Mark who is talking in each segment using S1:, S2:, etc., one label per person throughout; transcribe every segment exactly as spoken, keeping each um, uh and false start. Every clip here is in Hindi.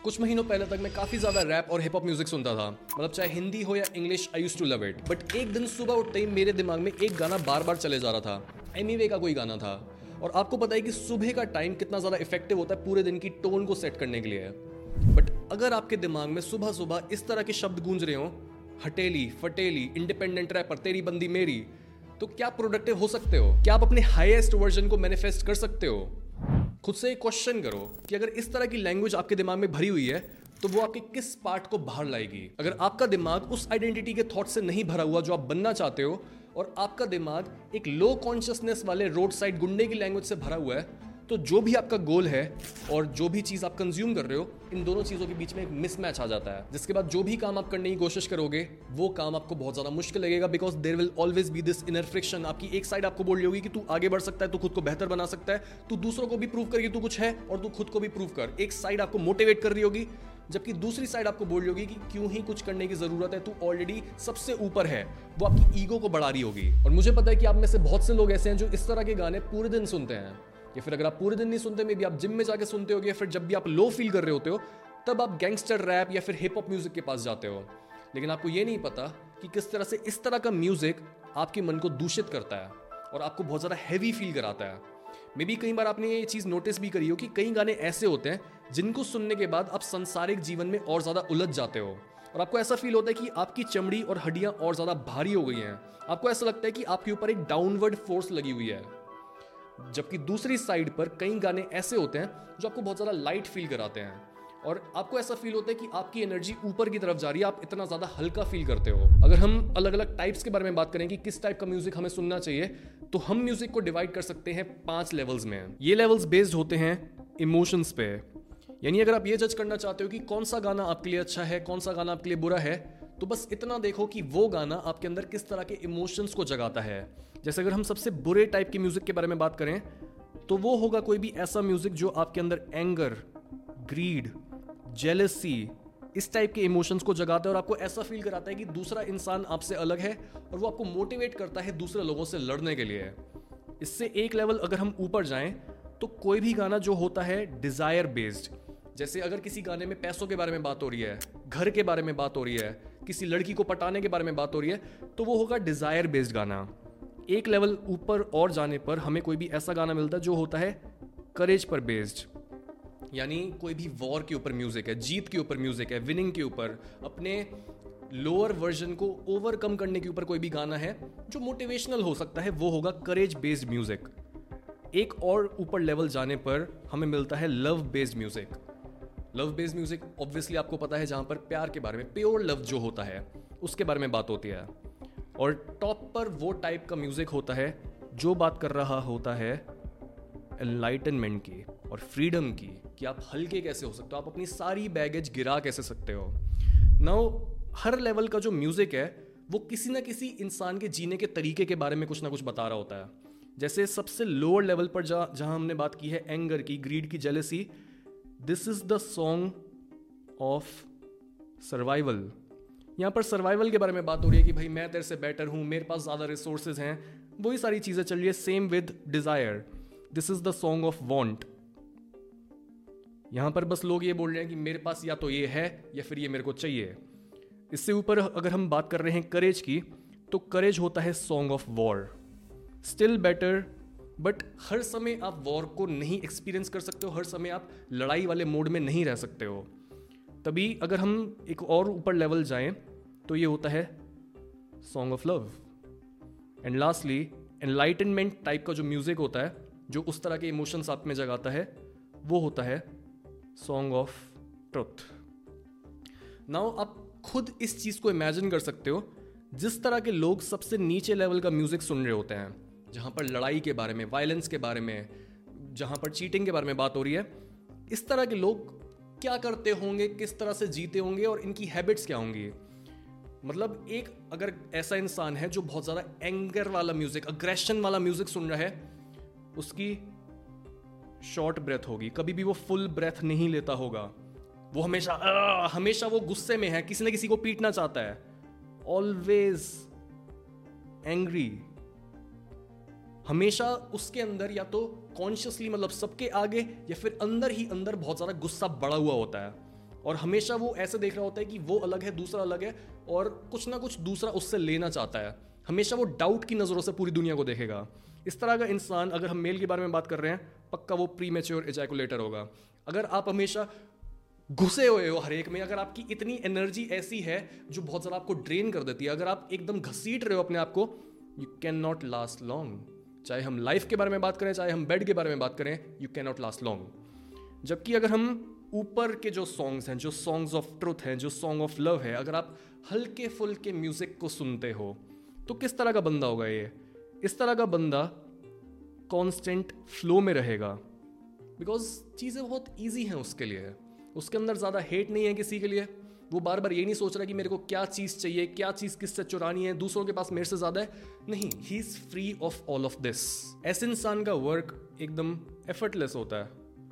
S1: कुछ महीनों पहले तक मैं काफ़ी ज़्यादा रैप और हिप हॉप म्यूजिक सुनता था, मतलब चाहे हिंदी हो या English, I used to love it. But एक दिन सुबह उठते ही मेरे दिमाग में एक गाना बार बार चले जा रहा था। एमी वे का कोई गाना था। और आपको पता है कि सुबह का टाइम कितना ज़्यादा इफेक्टिव होता है पूरे दिन की टोन को सेट करने के लिए। बट अगर आपके दिमाग में सुबह सुबह इस तरह के शब्द गूंज रहे हो, हटेली, फटेली, इंडिपेंडेंट रैपर, तेरी बंदी मेरी, तो क्या प्रोडक्टिव हो सकते हो? क्या आप अपने हाईएस्ट वर्जन को मैनिफेस्ट कर सकते हो? खुद से एक क्वेश्चन करो कि अगर इस तरह की लैंग्वेज आपके दिमाग में भरी हुई है तो वो आपके किस पार्ट को बाहर लाएगी। अगर आपका दिमाग उस आइडेंटिटी के थॉट से नहीं भरा हुआ जो आप बनना चाहते हो, और आपका दिमाग एक लो कॉन्शियसनेस वाले रोड साइड गुंडे की लैंग्वेज से भरा हुआ है, तो जो भी आपका गोल है और जो भी चीज़ आप कंज्यूम कर रहे हो, इन दोनों चीज़ों के बीच में एक मिसमैच आ जाता है, जिसके बाद जो भी काम आप करने की कोशिश करोगे वो काम आपको बहुत ज़्यादा मुश्किल लगेगा। Because there will always be this inner friction. आपकी एक साइड आपको बोल रही होगी कि तू आगे बढ़ सकता है, तू खुद को बेहतर बना सकता है, तू दूसरों को भी प्रूव कर कि तू कुछ है, और तू खुद को भी प्रूव कर। एक साइड आपको मोटिवेट कर रही होगी, जबकि दूसरी साइड आपको बोल रही होगी कि क्यों ही कुछ करने की जरूरत है, तू ऑलरेडी सबसे ऊपर है। वो आपकी ईगो को बढ़ा रही होगी। और मुझे पता है कि आप में से बहुत से लोग ऐसे हैं जो इस तरह के गाने पूरे दिन सुनते हैं, या फिर अगर आप पूरे दिन नहीं सुनते, मे बी आप जिम में जाके सुनते होगे, या फिर जब भी आप लो फील कर रहे होते हो तब आप गैंगस्टर रैप या फिर हिप हॉप म्यूजिक के पास जाते हो। लेकिन आपको ये नहीं पता कि किस तरह से इस तरह का म्यूजिक आपके मन को दूषित करता है और आपको बहुत ज़्यादा हैवी फील कराता है। मे बी कई बार आपने ये चीज़ नोटिस भी करी हो कि कई गाने ऐसे होते हैं जिनको सुनने के बाद आप संसारिक जीवन में और ज़्यादा उलझ जाते हो, और आपको ऐसा फील होता है कि आपकी चमड़ी और हड्डियाँ और ज़्यादा भारी हो गई हैं। आपको ऐसा लगता है कि आपके ऊपर एक डाउनवर्ड फोर्स लगी हुई है। जबकि दूसरी साइड पर कई गाने ऐसे होते हैं जो आपको बहुत ज़्यादा लाइट फील कराते हैं, और आपको ऐसा फील होता है कि आपकी एनर्जी ऊपर की तरफ जा रही है, आप इतना ज़्यादा हल्का फील करते हो। अगर हम अलग अलग टाइप्स के बारे में बात करें कि किस टाइप का म्यूजिक हमें सुनना चाहिए, तो हम म्यूजिक को डिवाइड कर सकते हैं पांच लेवल्स में। ये लेवल्स बेस्ड होते हैं इमोशंस पे। यानी अगर आप ये जज करना चाहते हो कि कौन सा गाना आपके लिए अच्छा है, कौन सा गाना आपके लिए बुरा है, तो बस इतना देखो कि वो गाना आपके अंदर किस तरह के इमोशंस को जगाता है। जैसे अगर हम सबसे बुरे टाइप के म्यूजिक के बारे में बात करें, तो वो होगा कोई भी ऐसा म्यूजिक जो आपके अंदर एंगर, ग्रीड, जेलसी, इस टाइप के इमोशंस को जगाता है और आपको ऐसा फील कराता है कि दूसरा इंसान आपसे अलग है, और वो आपको मोटिवेट करता है दूसरे लोगों से लड़ने के लिए। इससे एक लेवल अगर हम ऊपर जाएं, तो कोई भी गाना जो होता है डिजायर बेस्ड, जैसे अगर किसी गाने में पैसों के बारे में बात हो रही है, घर के बारे में बात हो रही है, किसी लड़की को पटाने के बारे में बात हो रही है, तो वो होगा डिजायर बेस्ड गाना। एक लेवल ऊपर और जाने पर हमें कोई भी ऐसा गाना मिलता है जो होता है करेज पर बेस्ड, यानी कोई भी वॉर के ऊपर म्यूजिक है, जीत के ऊपर म्यूजिक है, विनिंग के ऊपर, अपने लोअर वर्जन को ओवरकम करने के ऊपर कोई भी गाना है जो मोटिवेशनल हो सकता है, वो होगा करेज बेस्ड म्यूजिक। एक और ऊपर लेवल जाने पर हमें मिलता है love based music. Love based music obviously आपको पता है, जहां पर प्यार के बारे में, प्योर लव जो होता है उसके बारे में बात होती है। और टॉप पर वो टाइप का म्यूजिक होता है जो बात कर रहा होता है एनलाइटनमेंट की और फ्रीडम की, कि आप हल्के कैसे हो सकते हो, आप अपनी सारी बैगेज गिरा कैसे सकते हो। नाउ हर लेवल का जो म्यूजिक है वो किसी ना किसी इंसान के जीने के तरीके के बारे में कुछ ना कुछ बता रहा होता है। जैसे सबसे लोअर लेवल पर जा जहां हमने बात की है एंगर की, ग्रीड की, jealousy, this is the song of survival. यहाँ पर सर्वाइवल के बारे में बात हो रही है कि भाई मैं तेरे से बेटर हूँ, मेरे पास ज़्यादा रिसोर्सेज हैं, वही सारी चीज़ें चल रही है। Same with desire, this is the song of want. यहाँ पर बस लोग ये बोल रहे हैं कि मेरे पास या तो ये है या फिर ये मेरे को चाहिए। इससे ऊपर अगर हम बात कर रहे हैं करेज की, तो करेज होता है song of war, still better. But हर समय आप वॉर को नहीं एक्सपीरियंस कर सकते हो, हर समय आप लड़ाई वाले मोड में नहीं रह सकते हो। तभी अगर हम एक और ऊपर लेवल जाएं, तो ये होता है song of love. And lastly enlightenment type का जो म्यूजिक होता है, जो उस तरह के इमोशंस आप में जगाता है, वो होता है सॉन्ग ऑफ ट्रुथ। नाउ आप खुद इस चीज को इमेजिन कर सकते हो, जिस तरह के लोग सबसे नीचे लेवल का म्यूजिक सुन रहे होते हैं, जहां पर लड़ाई के बारे में, वायलेंस के बारे में, जहां पर चीटिंग के बारे में बात हो रही है, इस तरह के लोग क्या करते होंगे, किस तरह से जीते होंगे और इनकी हैबिट्स क्या होंगी। मतलब एक अगर ऐसा इंसान है जो बहुत ज़्यादा एंगर वाला म्यूजिक, अग्रेशन वाला म्यूजिक सुन रहा है, उसकी शॉर्ट ब्रेथ होगी, कभी भी वो फुल ब्रेथ नहीं लेता होगा। वो हमेशा आ, हमेशा वो गुस्से में है, किसी न किसी को पीटना चाहता है, ऑलवेज एंग्री। हमेशा उसके अंदर या तो कॉन्शियसली, मतलब सबके आगे, या फिर अंदर ही अंदर बहुत ज़्यादा गुस्सा बढ़ा हुआ होता है। और हमेशा वो ऐसे देख रहा होता है कि वो अलग है, दूसरा अलग है, और कुछ ना कुछ दूसरा उससे लेना चाहता है। हमेशा वो डाउट की नज़रों से पूरी दुनिया को देखेगा। इस तरह का इंसान, अगर हम मेल के बारे में बात कर रहे हैं, पक्का वो प्री मैच्योर एजैकुलेटर होगा। अगर आप हमेशा घुसे हुए हो हर एक में, अगर आपकी इतनी एनर्जी ऐसी है जो बहुत ज़्यादा आपको ड्रेन कर देती है, अगर आप एकदम घसीट रहे हो अपने आप को, you can not last long. चाहे हम लाइफ के बारे में बात करें, चाहे हम बेड के बारे में बात करें, you can not last long. जबकि अगर हम ऊपर के जो सॉन्ग्स हैं, जो सॉन्ग्स ऑफ ट्रुथ हैं, जो सॉन्ग ऑफ लव है, अगर आप हल्के फुल्के म्यूजिक को सुनते हो, तो किस तरह का बंदा होगा ये? इस तरह का बंदा कांस्टेंट फ्लो में रहेगा, बिकॉज चीज़ें बहुत ईजी हैं उसके लिए। उसके अंदर ज़्यादा हेट नहीं है किसी के लिए। वो बार बार ये नहीं सोच रहा कि मेरे को क्या चीज़ चाहिए, क्या चीज़ किससे चुरानी है, दूसरों के पास मेरे से ज़्यादा है। नहीं, he is free of all of this. ऐसे इंसान का वर्क एकदम एफर्टलेस होता है।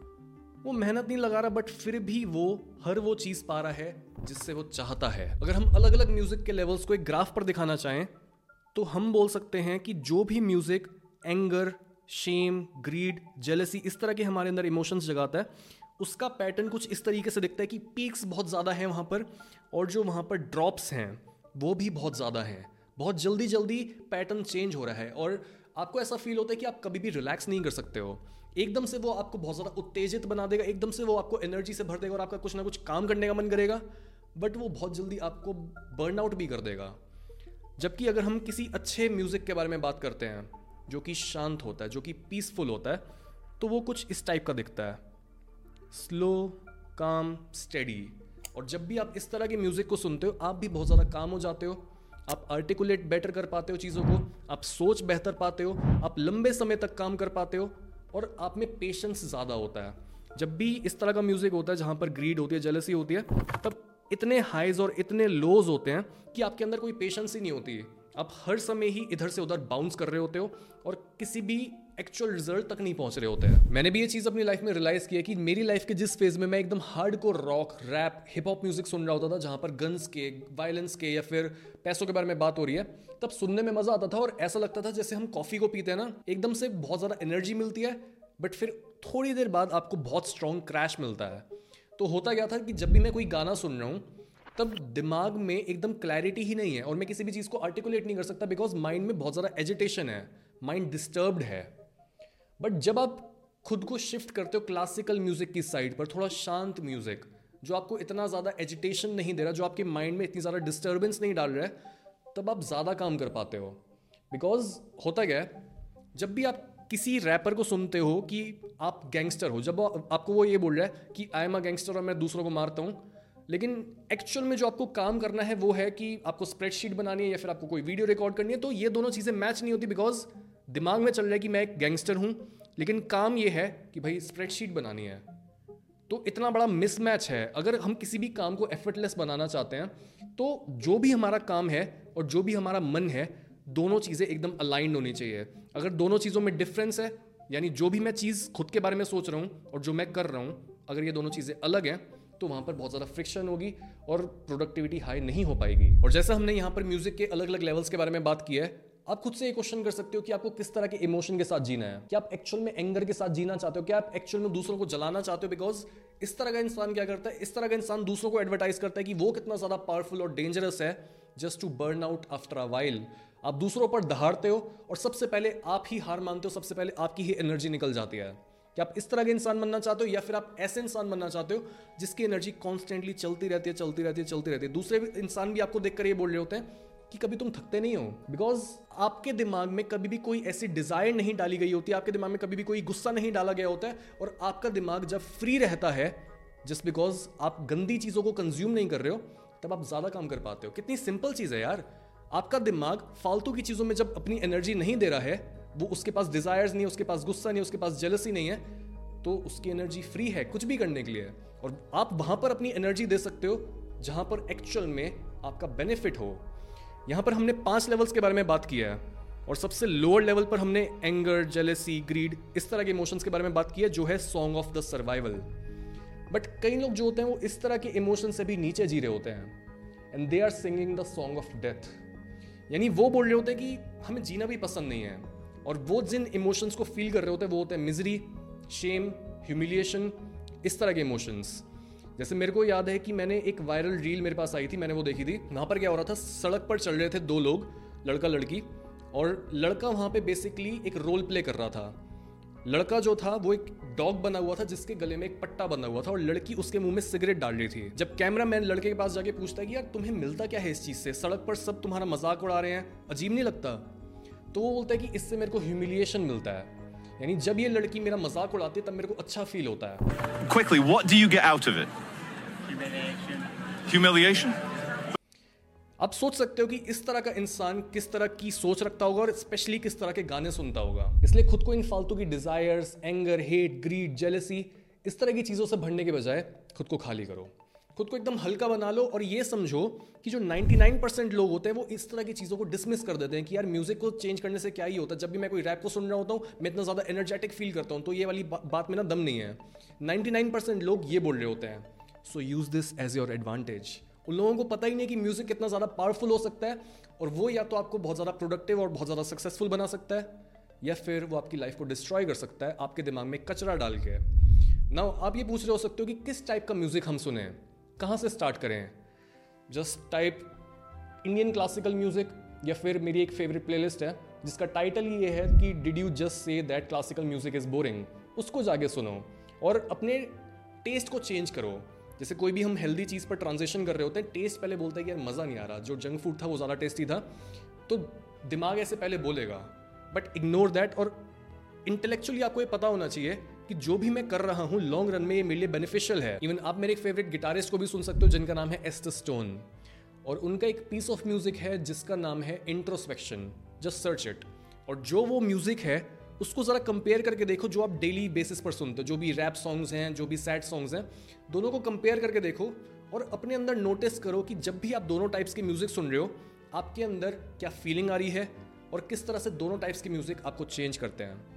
S1: वो मेहनत नहीं लगा रहा, बट फिर भी वो हर वो चीज़ पा रहा है जिससे वो चाहता है। अगर हम अलग अलग म्यूज़िक के लेवल्स को एक ग्राफ पर दिखाना चाहें, तो हम बोल सकते हैं कि जो भी music anger, shame, greed, jealousy, इस तरह के हमारे अंदर इमोशंस जगाता है, उसका पैटर्न कुछ इस तरीके से दिखता है कि पीक्स बहुत ज़्यादा हैं वहाँ पर, और जो वहाँ पर ड्रॉप्स हैं वो भी बहुत ज़्यादा हैं। बहुत जल्दी जल्दी पैटर्न चेंज हो रहा है, और आपको ऐसा फील होता है कि आप कभी भी रिलैक्स नहीं कर सकते हो। एकदम से वो आपको बहुत ज़्यादा उत्तेजित बना देगा, एकदम से वो आपको एनर्जी से भर देगा और आपका कुछ ना कुछ काम करने का मन करेगा, बट वो बहुत जल्दी आपको बर्न आउट भी कर देगा। जबकि अगर हम किसी अच्छे म्यूज़िक के बारे में बात करते हैं, जो कि शांत होता है, जो कि पीसफुल होता है, तो वो कुछ इस टाइप का दिखता है, स्लो, काम, स्टेडी। और जब भी आप इस तरह के म्यूज़िक को सुनते हो, आप भी बहुत ज़्यादा काम हो जाते हो, आप आर्टिकुलेट बेटर कर पाते हो चीज़ों को, आप सोच बेहतर पाते हो, आप लंबे समय तक काम कर पाते हो, और आप में पेशेंस ज़्यादा होता है। जब भी इस तरह का म्यूज़िक होता है जहाँ पर ग्रीड होती है, जेलसी होती है, तब इतने हाइज और इतने लोज होते हैं कि आपके अंदर कोई पेशेंस ही नहीं होती। आप हर समय ही इधर से उधर बाउंस कर रहे होते हो और किसी भी एक्चुअल रिजल्ट तक नहीं पहुंच रहे होते हैं। मैंने भी ये चीज़ अपनी लाइफ में रियलाइज़ किया कि मेरी लाइफ के जिस फेज़ में मैं एकदम hardcore rock, rap, hip hop music सुन रहा होता था, जहाँ पर गन्स के, वायलेंस के या फिर पैसों के बारे में बात हो रही है, तब सुनने में मज़ा आता था और ऐसा लगता था जैसे हम कॉफ़ी को पीते हैं ना, एकदम से बहुत ज़्यादा एनर्जी मिलती है, बट फिर थोड़ी देर बाद आपको बहुत स्ट्रॉन्ग क्रैश मिलता है। तो होता क्या था कि जब भी मैं कोई गाना सुन रहा हूँ, तब दिमाग में एकदम क्लैरिटी ही नहीं है और मैं किसी भी चीज़ को आर्टिकुलेट नहीं कर सकता, बिकॉज माइंड में बहुत ज़्यादा एजिटेशन है, माइंड डिस्टर्ब्ड है। बट जब आप खुद को शिफ्ट करते हो क्लासिकल म्यूजिक की साइड पर, थोड़ा शांत म्यूजिक जो आपको इतना ज़्यादा एजिटेशन नहीं दे रहा, जो आपके माइंड में इतनी ज़्यादा डिस्टर्बेंस नहीं डाल रहा है, तब आप ज़्यादा काम कर पाते हो। बिकॉज होता क्या है, जब भी आप किसी रैपर को सुनते हो कि आप गैंगस्टर हो, जब आपको वो ये बोल रहा है कि आई एम अ गैंगस्टर और मैं दूसरों को मारता हूँ, लेकिन एक्चुअल में जो आपको काम करना है वो है कि आपको स्प्रेडशीट बनानी है या फिर आपको कोई वीडियो रिकॉर्ड करनी है, तो ये दोनों चीज़ें मैच नहीं होती। बिकॉज दिमाग में चल रहा है कि मैं एक गैंगस्टर हूँ, लेकिन काम ये है कि भाई स्प्रेडशीट बनानी है। तो इतना बड़ा मिसमैच है। अगर हम किसी भी काम को एफर्टलेस बनाना चाहते हैं, तो जो भी हमारा काम है और जो भी हमारा मन है, दोनों चीज़ें एकदम अलाइंड होनी चाहिए। अगर दोनों चीज़ों में डिफरेंस है, यानी जो भी मैं चीज़ खुद के बारे में सोच रहा हूँ और जो मैं कर रहा हूँ, अगर ये दोनों चीज़ें अलग हैं, तो वहाँ पर बहुत ज़्यादा फ्रिक्शन होगी और प्रोडक्टिविटी हाई नहीं हो पाएगी। और जैसा हमने यहाँ पर म्यूजिक के अलग अलग लेवल्स के बारे में बात की है, आप खुद से ये क्वेश्चन कर सकते हो कि आपको किस तरह के इमोशन के साथ जीना है। क्या आप एक्चुअल में एंगर के साथ जीना चाहते हो? क्या आप एक्चुअल में दूसरों को जलाना चाहते हो? बिकॉज इस तरह का इंसान क्या करता है, इस तरह का इंसान दूसरों को एडवर्टाइज करता है कि वो कितना ज़्यादा पावरफुल और डेंजरस है, just to burn out after a while. आप दूसरों पर दहाड़ते हो और सबसे पहले आप ही हार मानते हो, सबसे पहले आपकी ही एनर्जी निकल जाती है। क्या आप इस तरह के इंसान बनना चाहते हो, या फिर आप ऐसे इंसान बनना चाहते हो जिसकी एनर्जी कॉन्स्टेंटली चलती रहती है चलती रहती है चलती रहती है? दूसरे इंसान भी आपको देखकर ये बोल रहे होते हैं कि कभी तुम थकते नहीं हो, बिकॉज आपके दिमाग में कभी भी कोई ऐसी डिजायर नहीं डाली गई होती है, आपके दिमाग में कभी भी कोई गुस्सा नहीं डाला गया होता है, और आपका दिमाग जब फ्री रहता है, जस्ट बिकॉज आप गंदी चीज़ों को कंज्यूम नहीं कर रहे हो, तब आप ज़्यादा काम कर पाते हो। कितनी सिंपल चीज़ है यार। आपका दिमाग फालतू की चीज़ों में जब अपनी एनर्जी नहीं दे रहा है, वो उसके पास डिजायर्स नहीं है, उसके पास गुस्सा नहीं है, उसके पास जेलसी नहीं है, तो उसकी एनर्जी फ्री है कुछ भी करने के लिए। और आप वहां पर अपनी एनर्जी दे सकते हो जहां पर एक्चुअल में आपका बेनिफिट हो। यहां पर हमने पांच लेवल्स के बारे में बात किया है, और सबसे लोअर लेवल पर हमने एंगर, जेलेसी, ग्रीड, इस तरह के इमोशंस के बारे में बात की है, जो है song of the survival. But कई लोग जो होते हैं वो इस तरह के इमोशन से भी नीचे जी रहे होते हैं, and they are singing the song of death. यानी वो बोल रहे होते हैं कि हमें जीना भी पसंद नहीं है, और वो जिन इमोशंस को फील कर रहे होते हैं वो होते हैं मिजरी, शेम, ह्यूमिलिएशन, इस तरह के इमोशंस। जैसे मेरे को याद है कि मैंने एक वायरल रील मेरे पास आई थी, मैंने वो देखी थी। वहाँ पर क्या हो रहा था, सड़क पर चल रहे थे दो लोग, लड़का लड़की, और लड़का वहाँ पे बेसिकली एक रोल प्ले कर रहा था। लड़का जो था वो एक डॉग बना हुआ था जिसके गले में एक पट्टा बना हुआ था, और लड़की उसके मुंह में सिगरेट डाल रही थी। जब कैमरामैन लड़के के पास जाके पूछता है कि यार तुम्हें मिलता क्या है इस चीज़ से, सड़क पर सब तुम्हारा मजाक उड़ा रहे हैं, अजीब नहीं लगता? तो वो बोलता है कि इससे मेरे को ह्यूमिलिएशन मिलता है, यानी जब ये लड़की मेरा मजाक उड़ाती है तब मेरे को अच्छा फील होता है।
S2: Quickly, what do you get out of it?
S3: Humiliation.
S2: Humiliation?
S1: आप सोच सकते हो कि इस तरह का इंसान किस तरह की सोच रखता होगा और स्पेशली किस तरह के गाने सुनता होगा। इसलिए खुद को इन फालतू की desires, anger, hate, greed, jealousy, इस तरह की चीज़ों से भरने के बजाय खुद को खाली करो, खुद को एकदम हल्का बना लो, और ये समझो कि जो निन्यानवे परसेंट लोग होते हैं वो इस तरह की चीज़ों को डिसमिस कर देते हैं कि यार म्यूजिक को चेंज करने से क्या ही होता है। जब भी मैं कोई रैप को सुन रहा होता हूँ मैं इतना ज़्यादा एनर्जेटिक फील करता हूँ, तो ये वाली बा, बात में ना दम नहीं है। निन्यानवे परसेंट लोग ये बोल रहे होते हैं। So use this as your advantage. उन लोगों को पता ही नहीं कि म्यूजिक कितना ज़्यादा पावरफुल हो सकता है, और वो या तो आपको बहुत ज़्यादा प्रोडक्टिव और बहुत ज़्यादा सक्सेसफुल बना सकता है, या फिर वो आपकी लाइफ को डिस्ट्रॉय कर सकता है आपके दिमाग में कचरा डाल के। नाउ आप ये पूछ रहे हो सकते हो कि किस टाइप का म्यूजिक हम सुने, कहाँ से स्टार्ट करें? Just type Indian classical music, या फिर मेरी एक फेवरेट प्लेलिस्ट है जिसका टाइटल ये है कि did you just say that classical music is boring, उसको जाके सुनो और अपने टेस्ट को चेंज करो। जैसे कोई भी हम हेल्दी चीज़ पर ट्रांजिशन कर रहे होते हैं, टेस्ट पहले बोलता है कि यार मज़ा नहीं आ रहा, जो जंक फूड था वो ज़्यादा टेस्टी था, तो दिमाग ऐसे पहले बोलेगा, बट इग्नोर दैट। और इंटेलेक्चुअली आपको ये पता होना चाहिए कि जो भी मैं कर रहा हूँ लॉन्ग रन में ये मेरे लिए बेनिफिशियल है। इवन आप मेरे एक फेवरेट गिटारिस्ट को भी सुन सकते हो जिनका नाम है एस्टर स्टोन, और उनका एक पीस ऑफ म्यूजिक है जिसका नाम है इंट्रोस्पेक्शन, जस्ट सर्च इट। और जो वो म्यूजिक है उसको ज़रा कंपेयर करके देखो जो आप डेली बेसिस पर सुनते हो, जो भी रैप सॉन्ग्स हैं, जो भी सैड सॉन्ग्स हैं, दोनों को कंपेयर करके देखो और अपने अंदर नोटिस करो कि जब भी आप दोनों टाइप्स की म्यूजिक सुन रहे हो आपके अंदर क्या फीलिंग आ रही है और किस तरह से दोनों टाइप्स की म्यूजिक आपको चेंज करते हैं।